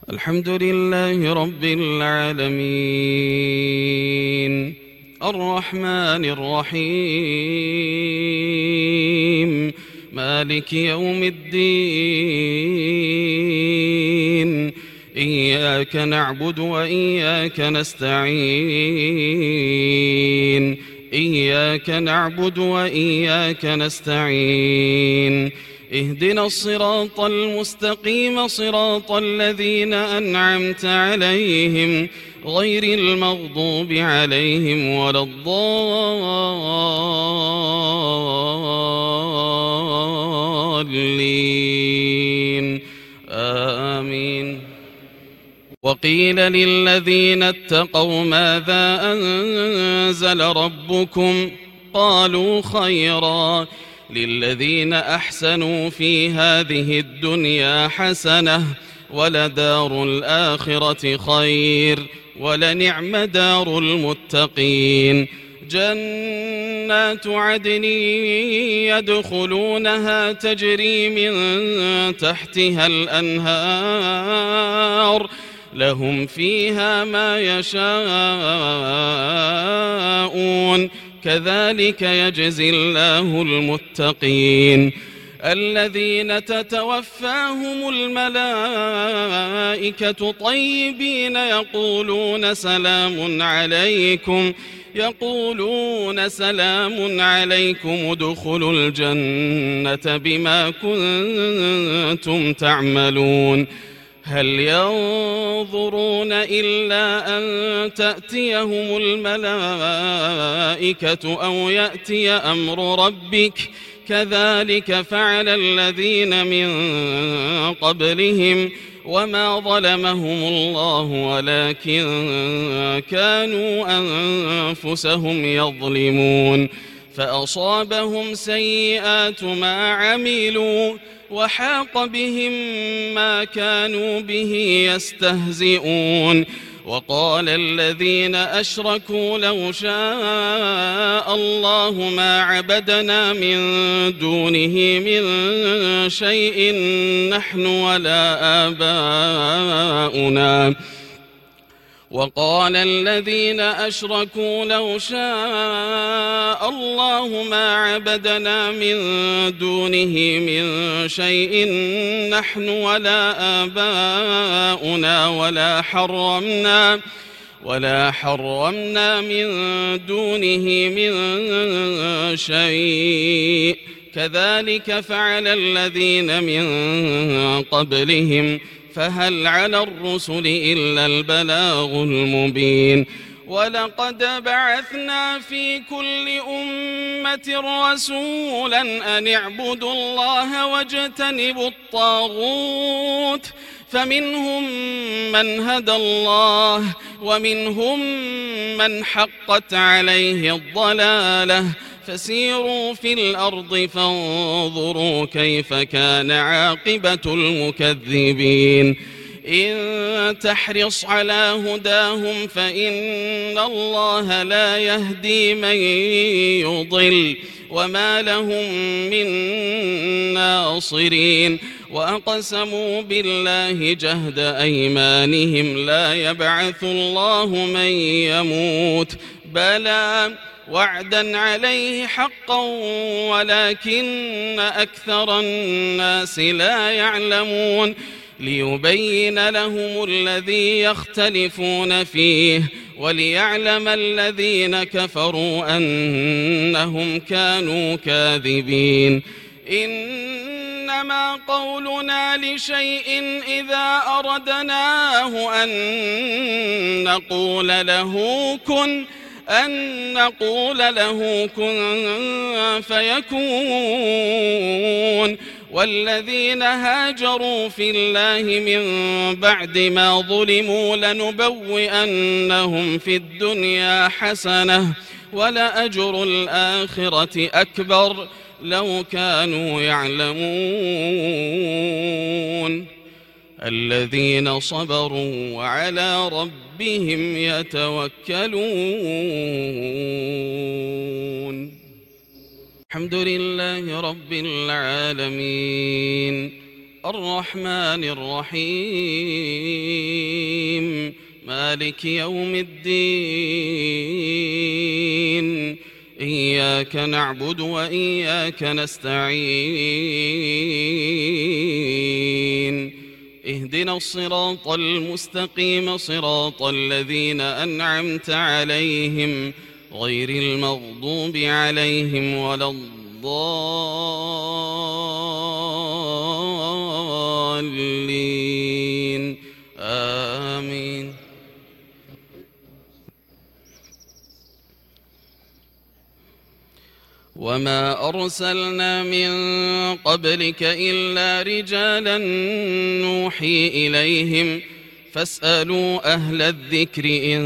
الحمد لله رب العالمين الرحمن الرحيم مالك يوم الدين إياك نعبد وإياك نستعين إياك نعبد وإياك نستعين اهدنا الصراط المستقيم صراط الذين أنعمت عليهم غير المغضوب عليهم ولا الضالين آمين. وقيل للذين اتقوا ماذا أنزل ربكم قالوا خيرا للذين أحسنوا في هذه الدنيا حسنة ولدار الآخرة خير ولنعم دار المتقين جنات عدن يدخلونها تجري من تحتها الأنهار لهم فيها ما يشاءون كذلك يجزي الله المتقين الذين تتوفاهم الملائكة طيبين يقولون سلام عليكم ادخلوا الجنة بما كنتم تعملون هل ينظرون إلا أن تأتيهم الملائكة أو يأتي أمر ربك كذلك فعل الذين من قبلهم وما ظلمهم الله ولكن كانوا أنفسهم يظلمون فأصابهم سيئات ما عملوا وحاق بهم ما كانوا به يستهزئون وقال الذين أشركوا لو شاء الله ما عبدنا من دونه من شيء نحن ولا آباؤنا وقال الذين أشركوا لو شاء الله ما عبدنا من دونه من شيء نحن ولا آباؤنا ولا حرمنا من دونه من شيء كذلك فعل الذين من قبلهم فهل على الرسل إلا البلاغ المبين ولقد بعثنا في كل أمة رسولا أن اعبدوا الله واجتنبوا الطاغوت فمنهم من هدى الله ومنهم من حقت عليه الضلالة فسيروا في الأرض فانظروا كيف كان عاقبة المكذبين إن تحرص على هداهم فإن الله لا يهدي من يضل وما لهم من ناصرين وأقسموا بالله جهد أيمانهم لا يبعث الله من يموت بلى وعدا عليه حقا ولكن أكثر الناس لا يعلمون ليبين لهم الذي يختلفون فيه وليعلم الذين كفروا أنهم كانوا كاذبين إنما قولنا لشيء إذا أردناه أن نقول له كن فيكون والذين هاجروا في الله من بعد ما ظلموا لنبوئنهم في الدنيا حسنة ولأجر الآخرة أكبر لو كانوا يعلمون الذين صبروا وعلى ربهم يتوكلون الحمد لله رب العالمين الرحمن الرحيم مالك يوم الدين إياك نعبد وإياك نستعين اهدنا الصراط المستقيم صراط الذين أنعمت عليهم غير المغضوب عليهم ولا الضالين آمين. وما أرسلنا من قبلك إلا رجالا نوحي إليهم فاسألوا أهل الذكر إن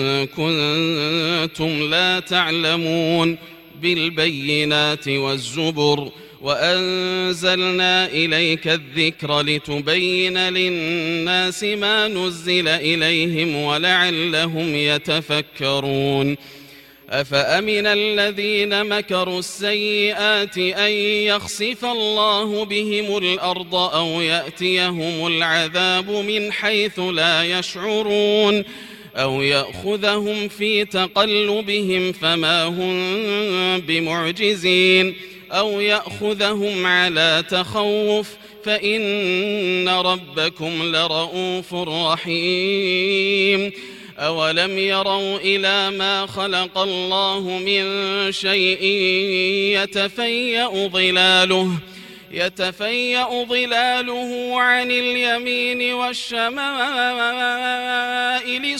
كنتم لا تعلمون بالبينات والزبر وأنزلنا إليك الذكر لتبين للناس ما نزل إليهم ولعلهم يتفكرون أفأمن الذين مكروا السيئات أن يخسف الله بهم الأرض أو يأتيهم العذاب من حيث لا يشعرون أو يأخذهم في تقلبهم فما هم بمعجزين أو يأخذهم على تخوف فإن ربكم لرؤوف رحيم أولم يروا إلى ما خلق الله من شيء يتفيأ ظلاله عن اليمين والشمائل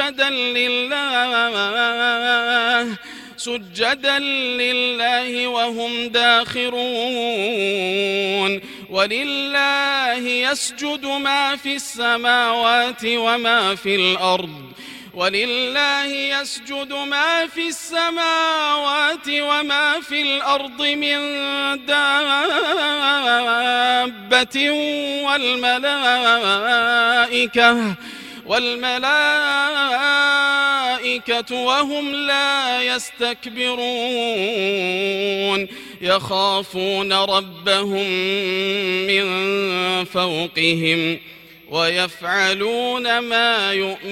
سجدا لله وهم داخرون ولله يسجد ما في السماوات وما في الأرض من دابة والملائكة وهم لا يستكبرون يخافون ربهم من فوقهم ويفعلون ما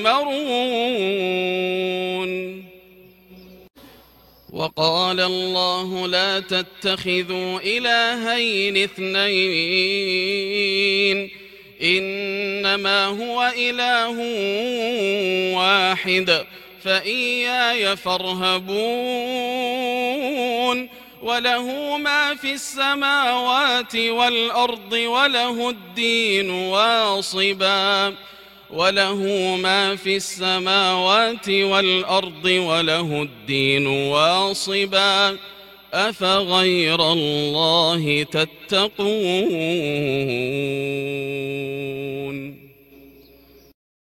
يؤمرون. وقال الله لا تتخذوا إلهين اثنين إنما هو إله واحد فإياي فارهبون وله ما في السماوات والأرض وله الدين واصبا أفغير الله تتقون